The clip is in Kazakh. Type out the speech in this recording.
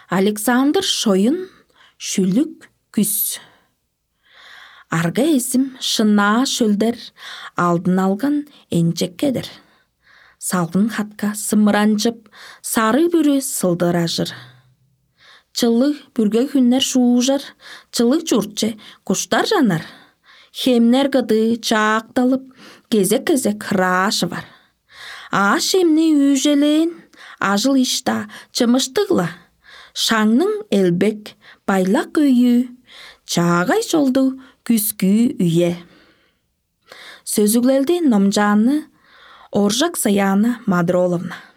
Александр Шойын шүлік күз. Арга есім шына шөлдер алдын алған энчеккедір. Салғын хатка сымыранжып, сары бүрі сылдыра жыр. Чылы бүрге хүннер шуужар, чылы жұртче құштар жанар. Хемнер гыды чаақталып, кезек-кезек рашы бар. Аш емне үйжелейін, ажыл ішта чымыштығла. Шаңның элбек байлақ үйі, чағай жолду күзгі үйе. Сөзүглелди номжаны Оржак Саяна Мадроловна.